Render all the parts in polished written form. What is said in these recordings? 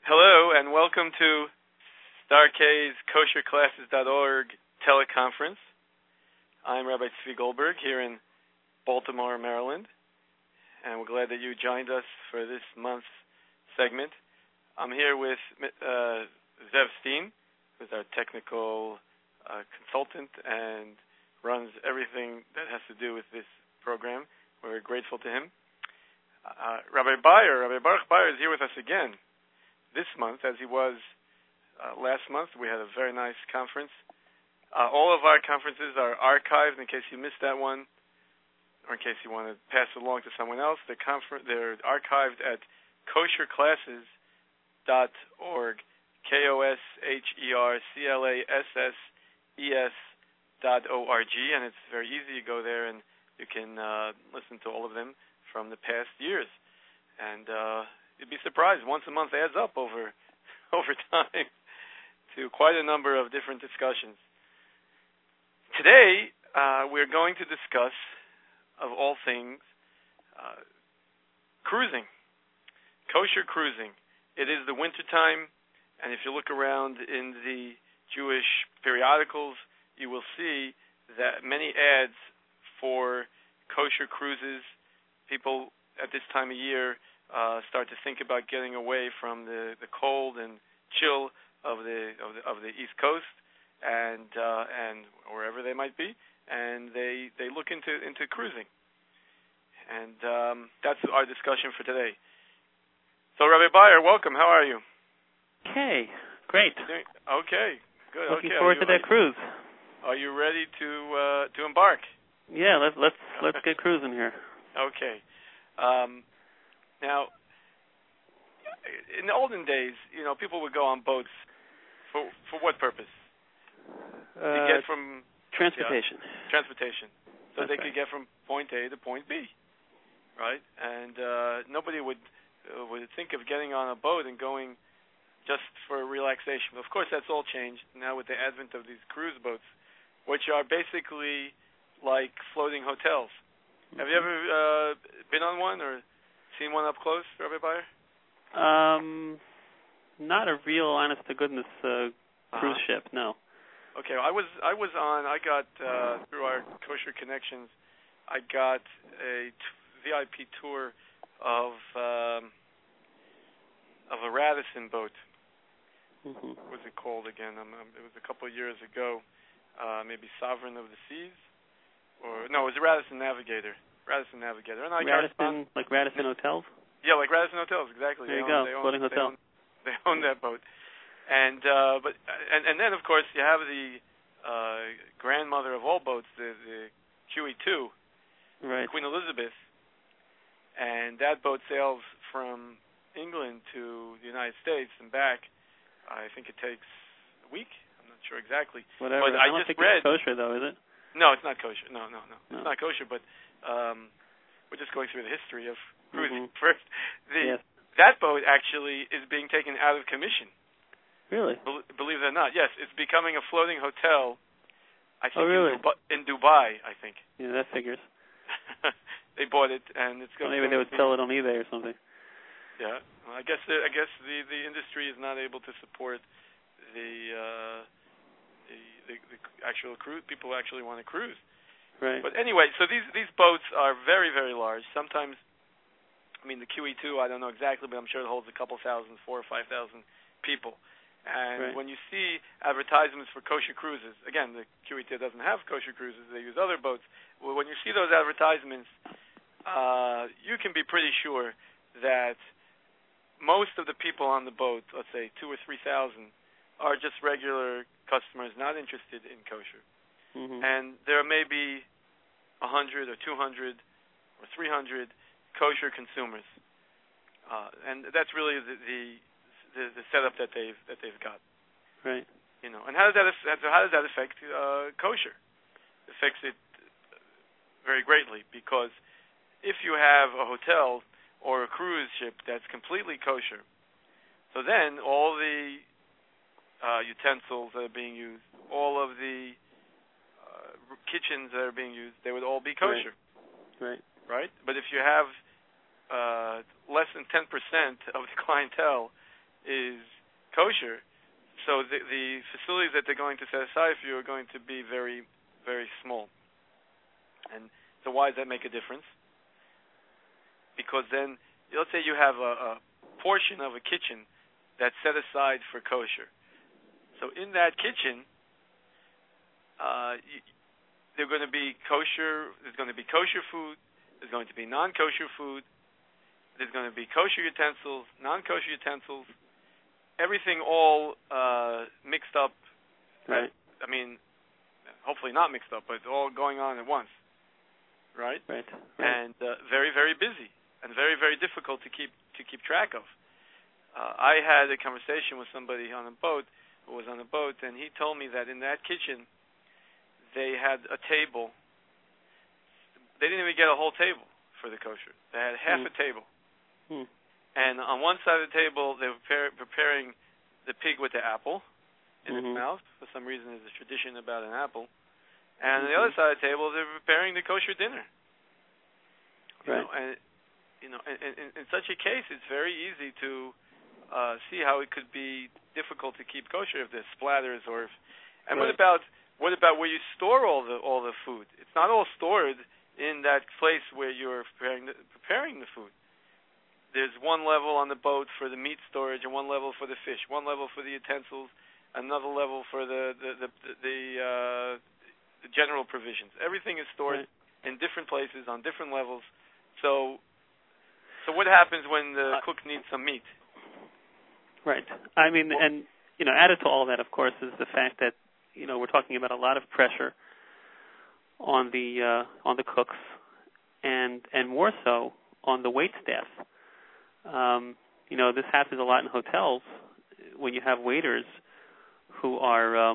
Hello and welcome to Stark's kosherclasses.org teleconference. I'm Rabbi Tzvi Goldberg here in Baltimore, Maryland, and we're glad that you joined us for this month's segment. I'm here with Zev Steen, who's our technical consultant and runs everything that has to do with this program. We're grateful to him. Rabbi Baruch Bayer is here with us again this month, as he was last month. We had a very nice conference. All of our conferences are archived in case you missed that one, or in case you want to pass it along to someone else. They're archived at kosherclasses.org, kosherclasses.org, and it's very easy. You go there and you can listen to all of them from the past years. And you'd be surprised. Once a month adds up over time to quite a number of different discussions. Today, we're going to discuss, of all things, cruising, kosher cruising. It is the wintertime, and if you look around in the Jewish periodicals, you will see that many ads for kosher cruises. People at this time of year start to think about getting away from the cold and chill of the East Coast and wherever they might be, and they look into cruising, and that's our discussion for today. So, Rabbi Bayer, welcome. How are you? Okay, great. Okay, good. Looking forward to that cruise. Are you ready to embark? Yeah, let's get cruising here. Okay. Now, in the olden days, people would go on boats for what purpose? To get from transportation. Transportation, so That's they right. could get from point A to point B, right? And nobody would think of getting on a boat and going just for relaxation. Of course, that's all changed now with the advent of these cruise boats, which are basically like floating hotels. Mm-hmm. Have you ever been on one or seen one up close, Rabbi Bayer? Not a real honest-to-goodness cruise ship, no. Okay, I got through our kosher connections, I got a VIP tour of a Radisson boat. Mm-hmm. What was it called again? It was a couple of years ago, maybe Sovereign of the Seas, it was a Radisson Navigator. And Like Radisson Hotels? Yeah, like Radisson Hotels, exactly. There you go, floating hotel. They own that boat. And then, of course, you have the grandmother of all boats, the QE2, right. Queen Elizabeth, and that boat sails from England to the United States and back. I think it takes a week. I'm not sure exactly. Whatever. But I don't think it's kosher, though, is it? No, it's not kosher. No. It's not kosher, but we're just going through the history of cruising. Mm-hmm. First, that boat actually is being taken out of commission. Really? Believe it or not, yes, it's becoming a floating hotel. I think really? in Dubai, I think. Yeah, that figures. They bought it, and it's going. Well, maybe they would sell it on eBay or something. Yeah, well, I guess the industry is not able to support the actual cruise. People actually want to cruise. Right. But anyway, so these boats are very, very large. Sometimes, the QE2, I don't know exactly, but I'm sure it holds a couple thousand, 4,000 or 5,000 people. And right. when you see advertisements for kosher cruises, again, the QE2 doesn't have kosher cruises; they use other boats. Well, when you see those advertisements, you can be pretty sure that most of the people on the boat, let's say 2,000 or 3,000, are just regular customers, not interested in kosher. Mm-hmm. And there may be 100 or 200 or 300 kosher consumers, and that's really the setup that they've got. Right. And how does that affect kosher? It affects it very greatly, because if you have a hotel or a cruise ship that's completely kosher, so then all the utensils that are being used, all of the kitchens that are being used, they would all be kosher. Right. Right? But if you have less than 10% of the clientele is kosher, so the facilities that they're going to set aside for you are going to be very, very small. And so why does that make a difference? Because then, let's say you have a portion of a kitchen that's set aside for kosher. So in that kitchen, they're going to be kosher. There's going to be kosher food. There's going to be non-kosher food. There's going to be kosher utensils, non-kosher utensils, everything all mixed up. Right. I mean, hopefully not mixed up, but all going on at once. Right. Right. And very, very busy and very, very difficult to keep track of. I had a conversation with somebody on a boat who was on a boat, and he told me that in that kitchen they had a table. They didn't even get a whole table for the kosher. They had half a table. And on one side of the table, they were preparing the pig with the apple in its mouth. For some reason, there's a tradition about an apple. And on the other side of the table, they're preparing the kosher dinner. Right. In such a case, it's very easy to see how it could be difficult to keep kosher if there's splatters or if. And what about where you store all the food? It's not all stored in that place where you're preparing the food. There's one level on the boat for the meat storage, and one level for the fish, one level for the utensils, another level for the general provisions. Everything is stored in different places on different levels. So what happens when the cook needs some meat? Right. I mean, and added to all that, of course, is the fact that we're talking about a lot of pressure on the cooks, and more so on the wait staff. This happens a lot in hotels when you have waiters who are,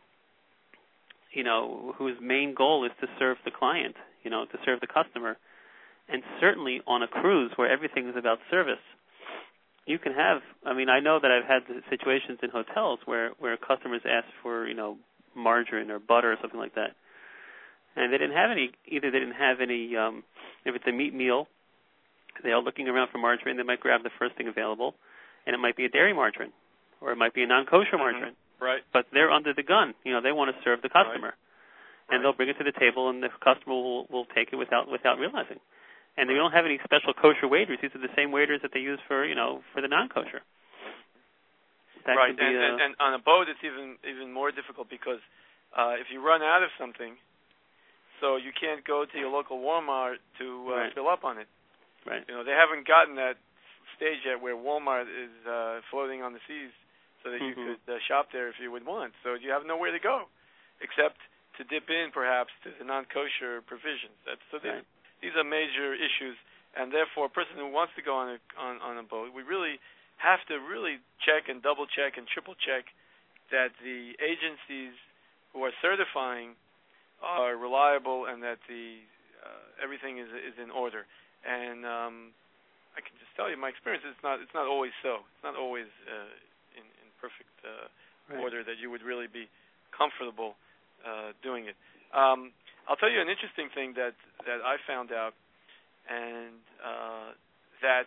whose main goal is to serve the client, to serve the customer. And certainly on a cruise where everything is about service, you can have, I know that I've had situations in hotels where customers ask for, margarine or butter or something like that. And they didn't have any, if it's a meat meal, they're looking around for margarine, they might grab the first thing available, and it might be a dairy margarine, or it might be a non-kosher margarine. Right. But they're under the gun. They want to serve the customer. And they'll bring it to the table, and the customer will take it without realizing. And they don't have any special kosher waiters. These are the same waiters that they use for the non-kosher. That right. Could be and on a boat, it's even more difficult because if you run out of something, so you can't go to your local Walmart to fill up on it. Right. They haven't gotten that stage yet where Walmart is floating on the seas so that you could shop there if you would want. So you have nowhere to go except to dip in perhaps to the non-kosher provisions. These are major issues, and therefore a person who wants to go on a boat, we really have to really check and double check and triple check that the agencies who are certifying are reliable and that everything is in order. And I can just tell you, my experience, it's not always so. It's not always in perfect order that you would really be comfortable doing it. I'll tell you an interesting thing that I found out, and that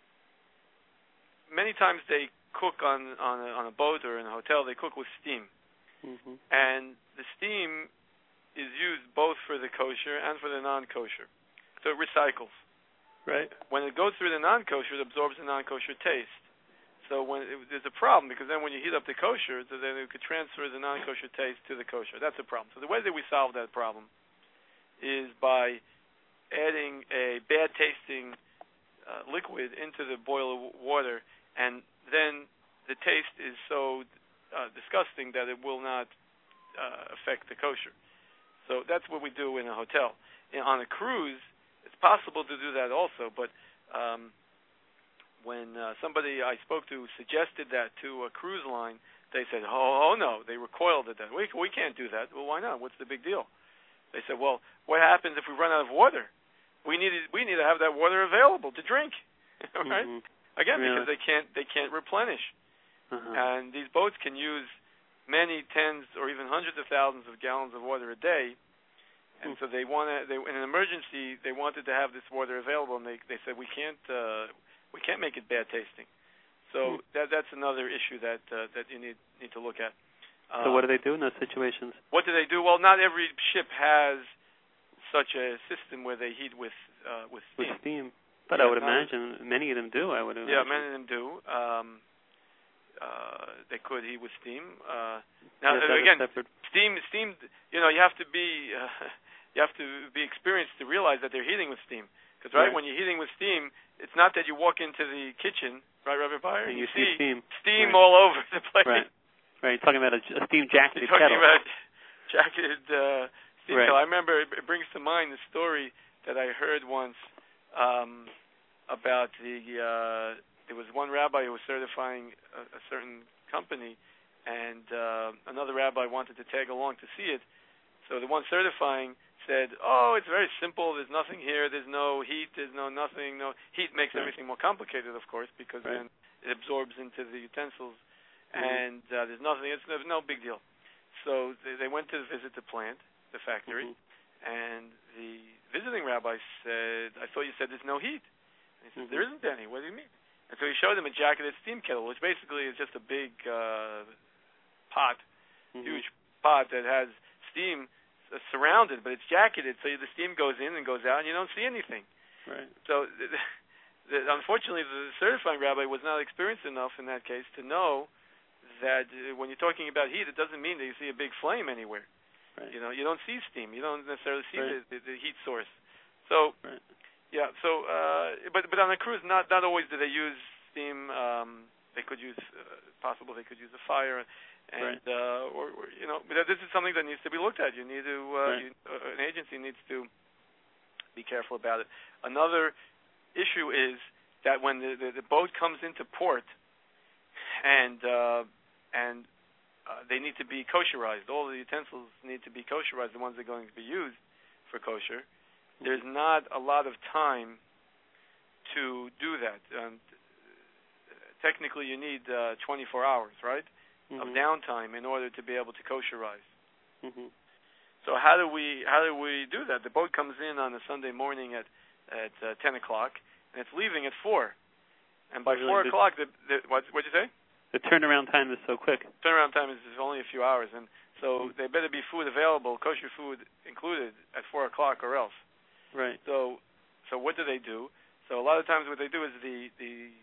many times they cook on a boat or in a hotel. They cook with steam, and the steam is used both for the kosher and for the non-kosher, so it recycles. Right. When it goes through the non-kosher, it absorbs the non-kosher taste. So there's a problem, because then when you heat up the kosher, then it could transfer the non-kosher taste to the kosher. That's a problem. So the way that we solve that problem is by adding a bad-tasting liquid into the boil of water, and then the taste is so disgusting that it will not affect the kosher. So that's what we do in a hotel. On a cruise, it's possible to do that also, but when somebody I spoke to suggested that to a cruise line, they said, oh no, they recoiled at that. We can't do that. Well, why not? What's the big deal? They said, well, what happens if we run out of water? We need to have that water available to drink, right? Again, because they can't replenish, and these boats can use many tens or even hundreds of thousands of gallons of water a day, and so in an emergency, they wanted to have this water available, and they said we can't make it bad tasting. So that's another issue that you need to look at. So what do they do in those situations? What do they do? Well, not every ship has such a system where they heat with steam. With steam. But I would imagine many of them do. Yeah, many of them do. They could heat with steam. Now again, steam. You have to be experienced to realize that they're heating with steam. Because when you're heating with steam, it's not that you walk into the kitchen, right, Rabbi Beyer, and you see steam all over the place. Right. You're talking about a steam jacketed kettle. You're talking about jacketed steam kettle. I remember it brings to mind the story that I heard once about there was one rabbi who was certifying a certain company, and another rabbi wanted to tag along to see it. So the one certifying said, "Oh, it's very simple. There's nothing here. There's no heat. There's no nothing. No heat makes everything more complicated, of course, because then it absorbs into the utensils, and there's nothing. It's no big deal." So they went to visit the plant, the factory, and the visiting rabbi said, "I thought you said there's no heat." And he said, "There isn't any. What do you mean?" And so he showed them a jacketed steam kettle, which basically is just a big pot, huge pot that has steam surrounded, but it's jacketed, so the steam goes in and goes out, and you don't see anything. Right. So, unfortunately, the certifying rabbi was not experienced enough in that case to know that when you're talking about heat, it doesn't mean that you see a big flame anywhere. Right. You don't see steam. You don't necessarily see the heat source. So, but on a cruise, not always do they use steam. They could use they could use a fire. And but this is something that needs to be looked at. You need to an agency needs to be careful about it. Another issue is that when the boat comes into port and they need to be kosherized. All the utensils need to be kosherized. The ones that are going to be used for kosher. There's not a lot of time to do that. Technically, you need 24 hours, right? Of downtime in order to be able to kosherize. So how do we do that? The boat comes in on a Sunday morning at 10 o'clock, and it's leaving at 4. And by 4 o'clock, what'd you say? The turnaround time is so quick. Turnaround time is only a few hours, and so there better be food available, kosher food included, at 4 o'clock or else. Right. So what do they do? So a lot of times what they do is the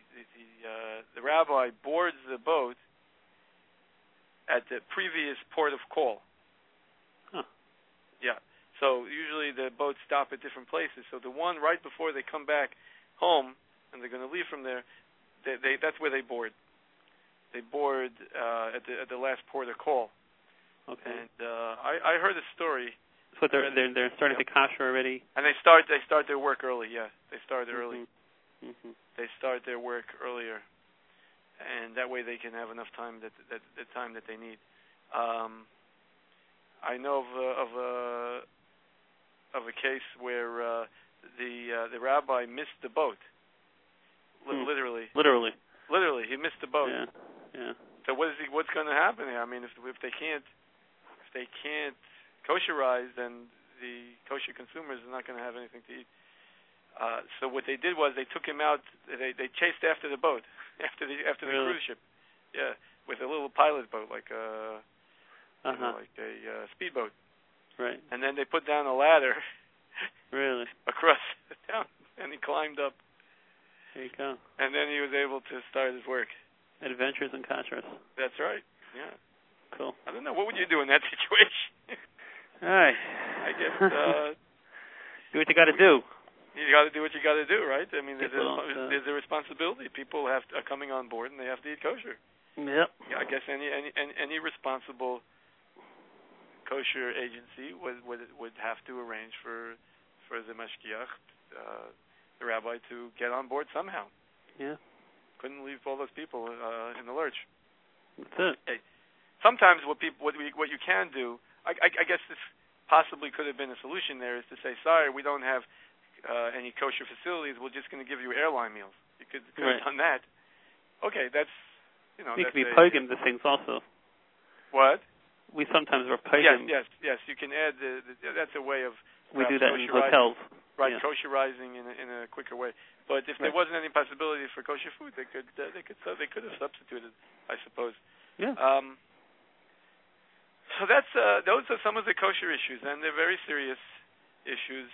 rabbi boards the boat at the previous port of call. Huh. Yeah. So usually the boats stop at different places. So the one right before they come back home and they're going to leave from there, that's where they board. They board at the last port of call. Okay. And I heard a story. So they're starting to kosher already. And they start their work early. Yeah, they start early. They start their work earlier. And that way they can have enough time the time that they need. I know of a case where the rabbi missed the boat. Literally, he missed the boat. Yeah. So what's going to happen here? I mean, if they can't kosherize, then the kosher consumers are not going to have anything to eat. So what they did was they took him out. They chased after the boat, after the cruise ship, with a little pilot boat like a speedboat. Right. And then they put down a ladder. Really. Across the town, and he climbed up. There you go. And then he was able to start his work. Adventures in kashrus. That's right. Yeah. Cool. I don't know. What would you do in that situation? All right. I guess do what you got to do. You got to do what you got to do, right? I mean, there's a responsibility. People are coming on board, and they have to eat kosher. Yep. I guess any responsible kosher agency would have to arrange for the mashgiach, the rabbi, to get on board somehow. Yeah. Couldn't leave all those people in the lurch. That's it. Sometimes what you can do, I guess this possibly could have been a solution there, is to say, sorry, we don't have any kosher facilities. We're just going to give you airline meals. You could have done that. Okay, that's we could be poging the things also. What? We sometimes are poging. Yes. You can add that's a way of. We do that in hotels. Right, kosherizing in a quicker way. But if there wasn't any possibility for kosher food, they could have substituted, I suppose. Yeah. So that's those are some of the kosher issues, and they're very serious issues.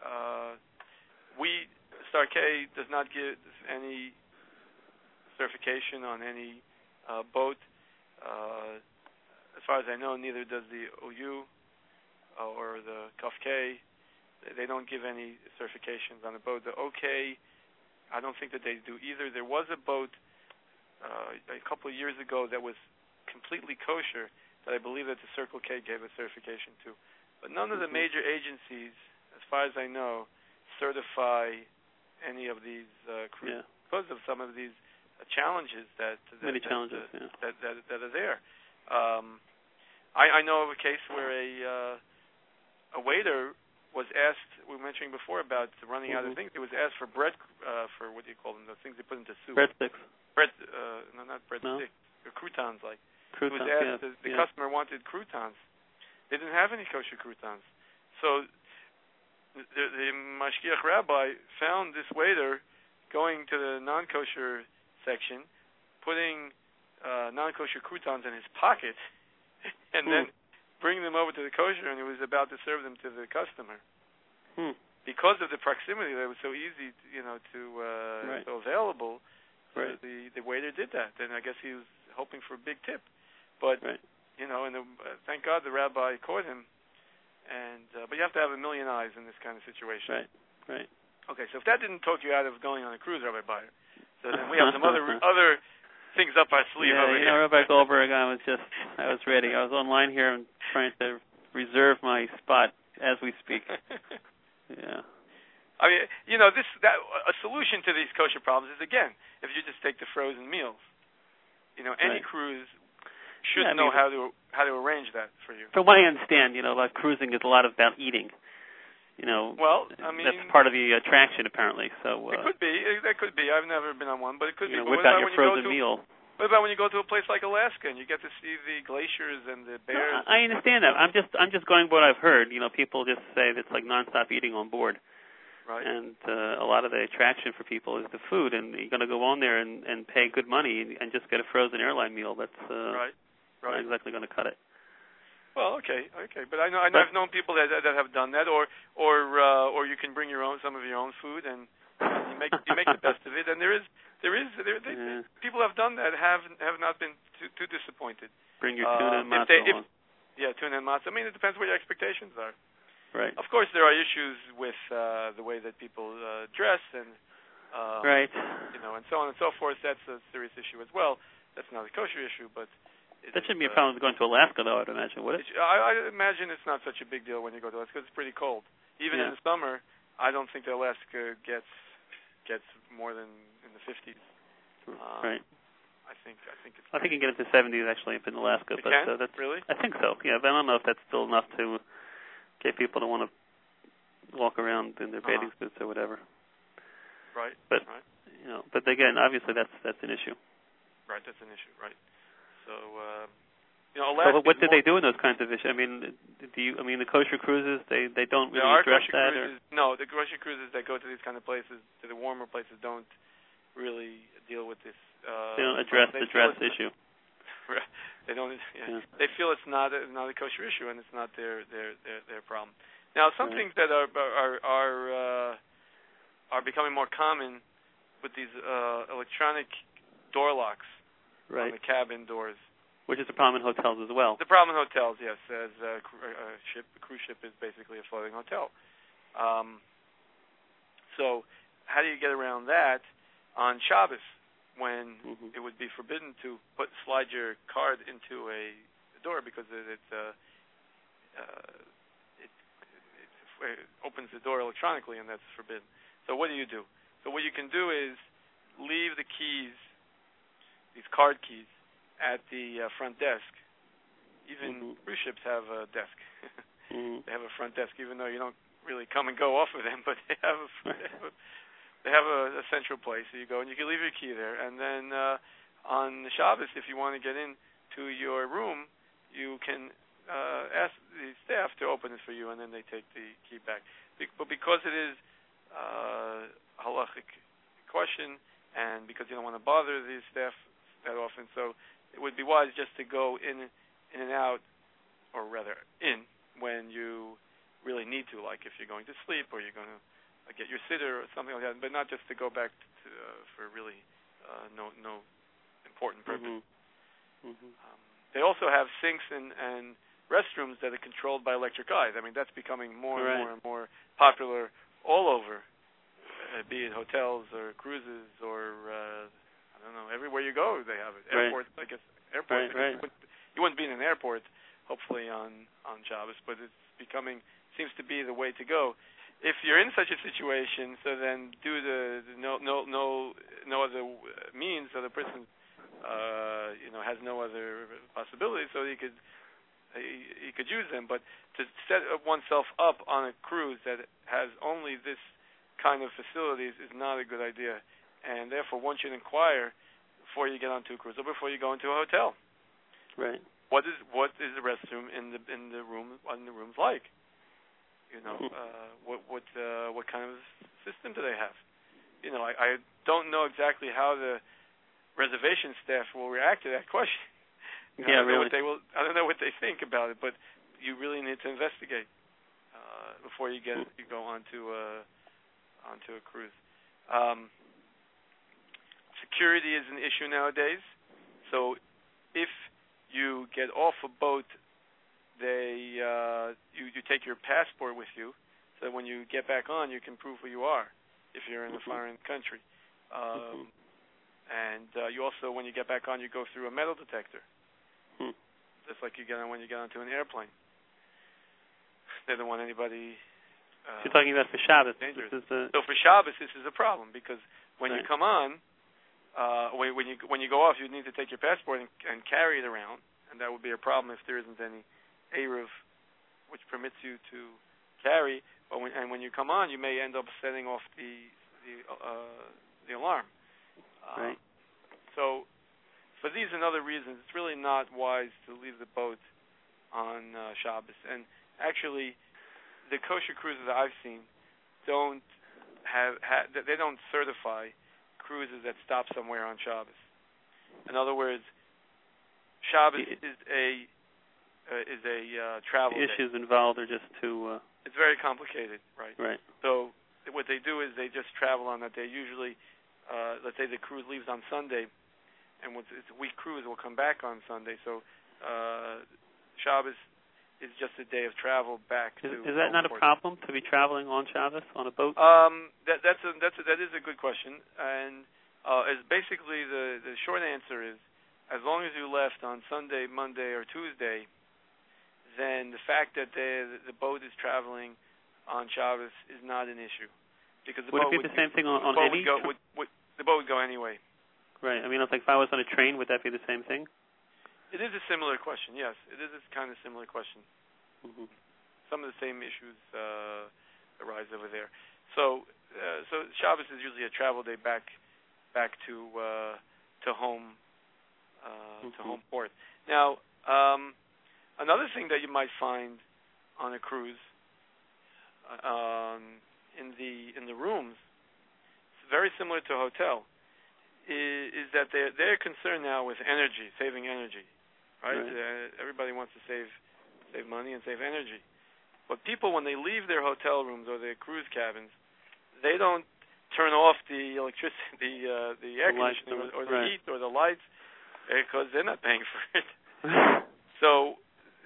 Star K does not give any certification on any boat. As far as I know, neither does the OU or the Kaf K. They don't give any certifications on the boat. The OK, I don't think that they do either. There was a boat a couple of years ago that was completely kosher that I believe that the Circle K gave a certification to. But none of the major agencies, as far as I know, certify any of these cruises because of some of these challenges that are there. I know of a case where a waiter was asked, we were mentioning before about running out of things. It was asked for bread, for what do you call them, those things they put into soup. Breadsticks. Not breadsticks. Croutons, like. Croutons, it was asked, the customer wanted croutons. They didn't have any kosher croutons. So the mashgiach rabbi found this waiter going to the non-kosher section, putting non-kosher croutons in his pocket, and then bringing them over to the kosher, and he was about to serve them to the customer. Because of the proximity, that was so easy, so available. Right. The waiter did that, and I guess he was hoping for a big tip. But thank God the rabbi caught him. And but you have to have a million eyes in this kind of situation. Right. Okay, so if that didn't talk you out of going on a cruise, Rabbi Bayer, so then we have some other things up our sleeve over here. Rabbi Goldberg, I was ready. I was online here and trying to reserve my spot as we speak. Yeah. I mean, a solution to these kosher problems is, again, if you just take the frozen meals. Any cruise should know how to arrange that for you. From what I understand, about cruising is a lot about eating. Well, I mean, that's part of the attraction, apparently. So it could be. That could be. I've never been on one, but it could be. Whip out your frozen meal. What about when you go to a place like Alaska and you get to see the glaciers and the bears? No, I understand that. I'm just going by what I've heard. People just say that it's like nonstop eating on board. Right. And a lot of the attraction for people is the food, and you're going to go on there and pay good money and just get a frozen airline meal. That's right. not exactly going to cut it. Well, okay, but I've known people that have done that, or you can bring some of your own food and you make the best of it. And people have done that have not been too disappointed. Bring your tuna and matzah. Tuna and matzah. I mean, it depends what your expectations are. Right. Of course, there are issues with the way that people dress and and so on and so forth. That's a serious issue as well. That's not a kosher issue, but that shouldn't be a problem going to Alaska, though. I'd imagine, would it? I imagine it's not such a big deal when you go to Alaska because it's pretty cold. Even in the summer, I don't think that Alaska gets more than in the 50s. Right. I think it's. I think you can get into 70s actually up in Alaska. But that's really. I think so. Yeah, but I don't know if that's still enough to get people to want to walk around in their bathing suits or whatever. Right. But but again, obviously that's an issue. Right, that's an issue. Right. So Alaska. So what did they do in those kinds of issues? I mean, the kosher cruises they don't really address that. No, the kosher cruises that go to these kind of places, to the warmer places, don't really deal with this. They don't address the dress issue. They don't. They feel it's not a kosher issue, and it's not their problem. Now, some things that are becoming more common with these electronic door locks on the cabin doors, which is a problem in hotels as well. The problem in hotels, yes, as a cruise ship is basically a floating hotel. So, how do you get around that on Shabbos, when it would be forbidden to slide your card into a door because it opens the door electronically, and that's forbidden. So what do? So what you can do is leave the keys, these card keys, at the front desk. Even cruise ships have a desk. They have a front desk, even though you don't really come and go off of them, but they have a central place. So you go and you can leave your key there, and then on the Shabbos, if you want to get into your room, you can ask the staff to open it for you, and then they take the key back. But because it is halachic question, and because you don't want to bother the staff that often, so it would be wise just to go in and out, or rather in, when you really need to, like if you're going to sleep or you're going to get your sitter or something like that, but not just to go back to, for really no important purpose. They also have sinks and restrooms that are controlled by electric eyes. I mean, that's becoming more and more and more popular all over, be it hotels or cruises or I don't know, everywhere you go they have it. Airports, I guess. Airports. You wouldn't be in an airport, hopefully on Shabbos, but it's seems to be the way to go. If you're in such a situation, so then do the no other means, so the person has no other possibilities, so he could use them. But to set oneself up on a cruise that has only this kind of facilities is not a good idea, and therefore one should inquire before you get onto a cruise or before you go into a hotel. Right. What is the restroom in the rooms like? What kind of system do they have? I don't know exactly how the reservation staff will react to that question. I don't know what they think about it, but you really need to investigate before you go onto a cruise. Security is an issue nowadays. So if you get off a boat, you take your passport with you, so that when you get back on, you can prove who you are if you're in a foreign country. And you also, when you get back on, you go through a metal detector, just like you get on when you get onto an airplane. They don't want anybody. You're talking about for Shabbos. So for Shabbos, this is a problem because when you come on, when you go off, you need to take your passport and carry it around, and that would be a problem if there isn't any Eruv which permits you to carry. But when you come on, you may end up setting off the alarm. Right. So for these and other reasons, it's really not wise to leave the boat on Shabbos. And actually, the kosher cruises that I've seen don't they don't certify cruises that stop somewhere on Shabbos. In other words, Shabbos is a travel. The issues involved are just too. It's very complicated, right? Right. So what they do is they just travel on that day. Usually, let's say the cruise leaves on Sunday, and it's a week cruise, will come back on Sunday. So Shabbos is just a day of travel back to. Is that not a problem to be traveling on Shabbos on a boat? That is a good question, and is basically the short answer is, as long as you left on Sunday, Monday, or Tuesday, then the fact that the boat is traveling on Shabbos is not an issue, because the would boat it be the same thing on any? The boat would go anyway. Right. I mean, if I was on a train, would that be the same thing? It is a similar question. Yes, it is a kind of similar question. Some of the same issues arise over there. So Shabbos is usually a travel day back to home to home port. Now, another thing that you might find on a cruise in the rooms, it's very similar to a hotel, is that they're concerned now with energy, saving energy, right? Everybody wants to save money and save energy. But people, when they leave their hotel rooms or their cruise cabins, they don't turn off the electricity, the air conditioning or the heat or the lights, because they're not paying for it. So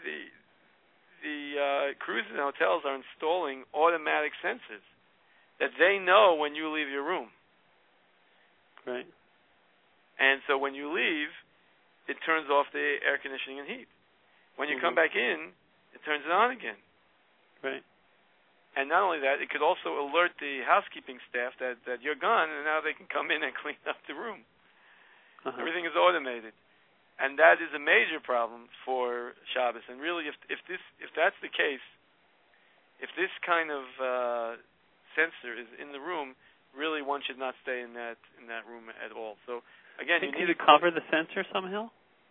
the cruises and hotels are installing automatic sensors that they know when you leave your room. Right. And so when you leave, it turns off the air conditioning and heat. When you come back in, it turns it on again. Right. And not only that, it could also alert the housekeeping staff that you're gone, and now they can come in and clean up the room. Everything is automated. And that is a major problem for Shabbos. And really, if that's the case, if this kind of sensor is in the room, really one should not stay in that room at all. So again, you need to cover the sensor somehow.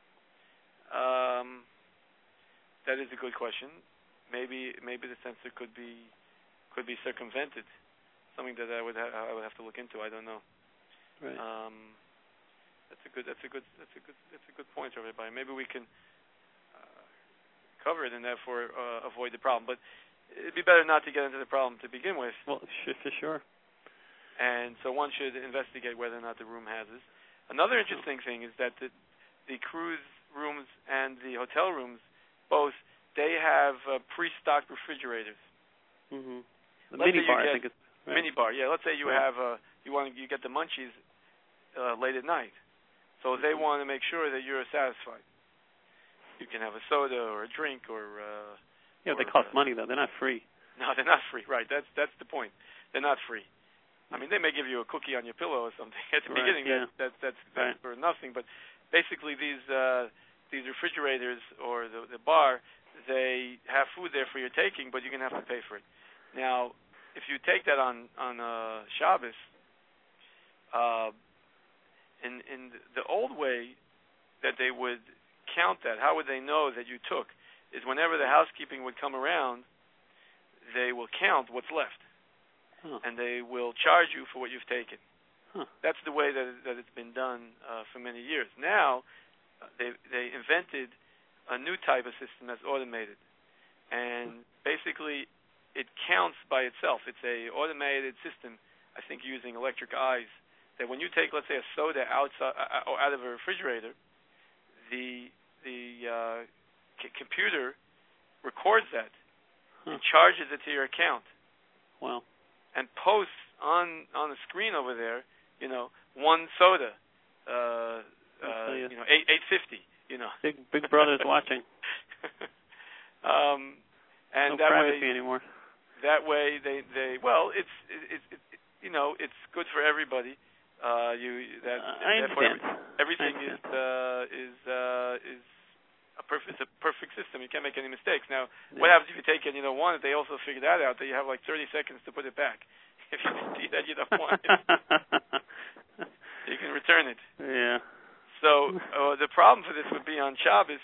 That is a good question. Maybe the sensor could be circumvented something that I would have to look into. I don't know. Right. That's a good point, everybody. Maybe we can cover it and therefore avoid the problem. But it'd be better not to get into the problem to begin with. Well, for sure. And so one should investigate whether or not the room has this. Another interesting thing is that the cruise rooms and the hotel rooms, both, they have pre-stocked refrigerators. Mm-hmm. The mini bar, I think it's right. Mini bar, yeah. Let's say you have you get the munchies late at night, so they want to make sure that you're satisfied. You can have a soda or a drink or. They cost money though. They're not free. No, they're not free. Right. That's the point. They're not free. I mean, they may give you a cookie on your pillow or something at the beginning. Yeah. That's right. For nothing. But basically, these refrigerators or the bar, they have food there for your taking, but you're gonna have to pay for it. Now, if you take that on Shabbos, in the old way that they would count that, how would they know that you took? Is whenever the housekeeping would come around, they will count what's left. And they will charge you for what you've taken. That's the way that it's been done for many years. Now, they invented a new type of system that's automated, and basically it counts by itself. It's a automated system, I think, using electric eyes. That when you take, let's say, a soda out of a refrigerator, the computer records that and charges it to your account. Wow. And posts on the screen over there, one soda, $8.50, Big Brother's watching. And no that privacy way, anymore. That way, it's good for everybody. I understand. Everything is a perfect system. You can't make any mistakes. Now, what happens if you take it and you don't want it? They also figure that out, that you have like 30 seconds to put it back. If you see that you don't want it, you can return it. Yeah. So the problem for this would be on Shabbos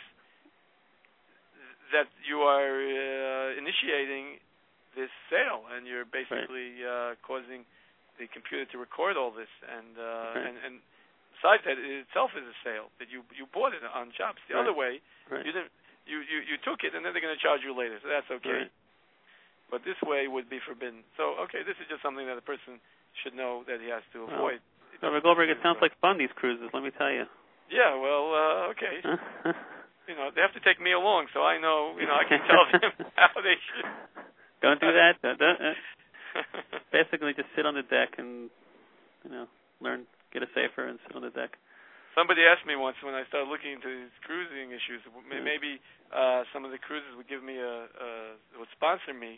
that you are initiating this sale, and you're basically causing the computer to record all this, and besides that, it itself is a sale that you bought it on Shabbos. The other way, you didn't. You took it, and then they're going to charge you later, so that's okay. Right. But this way would be forbidden. So, okay, this is just something that a person should know that he has to avoid. Robert Goldberg, it sounds like fun, these cruises, let me tell you. Yeah, well, okay. They have to take me along, so I know, I can tell them how they should. Don't do that. Basically, just sit on the deck and, get a safer and sit on the deck. Somebody asked me once when I started looking into these cruising issues, maybe some of the cruises would give me would sponsor me,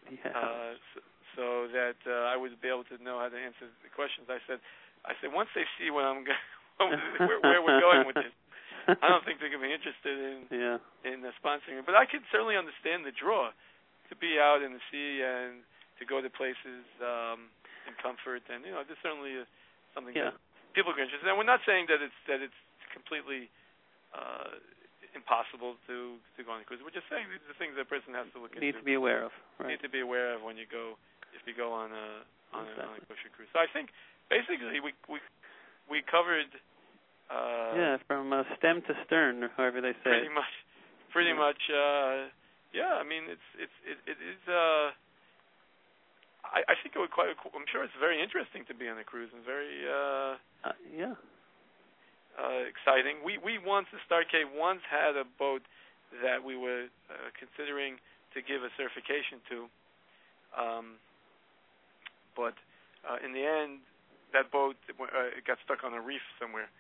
so that I would be able to know how to answer the questions. I said once they see what I'm where we're going with this, I don't think they're going to be interested in sponsoring me. But I can certainly understand the draw to be out in the sea and to go to places in comfort, and this certainly is something that people are interested in. And we're not saying that it's completely impossible to go on a cruise. We're just saying these are the things that a person has to look into. Need to be aware of. Right. Need to be aware of when you go, if you go on a kosher cruise. So I think basically we covered. From stem to stern, or however they say. Pretty much. I mean, it is. I think it would quite. I'm sure it's very interesting to be on a cruise and very. Exciting. We once, the Star K once had a boat that we were considering to give a certification to, but in the end, that boat it got stuck on a reef somewhere.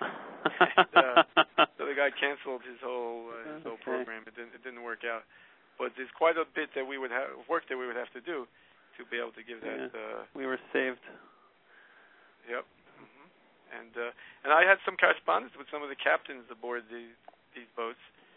So the guy canceled his whole program. It didn't work out. But there's quite a bit that we would have work that we would have to do to be able to give that. We were saved. Yep. And I had some correspondence with some of the captains aboard these boats.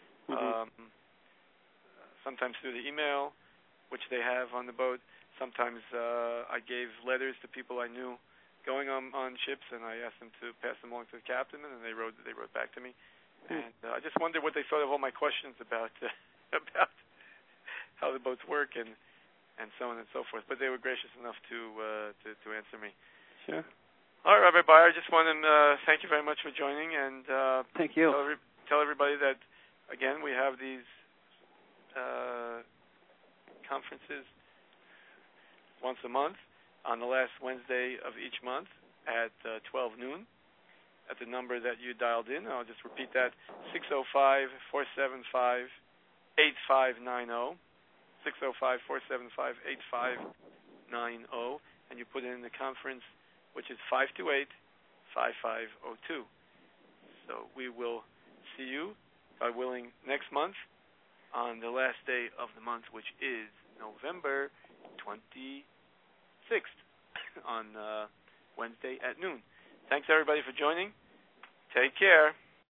Sometimes through the email, which they have on the boat. Sometimes I gave letters to people I knew going on ships, and I asked them to pass them along to the captain, and they wrote back to me. And I just wondered what they thought of all my questions about how the boats work, and and so on and so forth. But they were gracious enough to answer me. Sure. All right, Rabbi Beyer, I just want to thank you very much for joining, and thank you. Tell everybody that, again, we have these conferences once a month on the last Wednesday of each month at 12 noon at the number that you dialed in. I'll just repeat that, 605-475-8590, 605-475-8590, and you put in the conference, which is 528-5502. So we will see you, God willing, next month on the last day of the month, which is November 26th on Wednesday at noon. Thanks, everybody, for joining. Take care.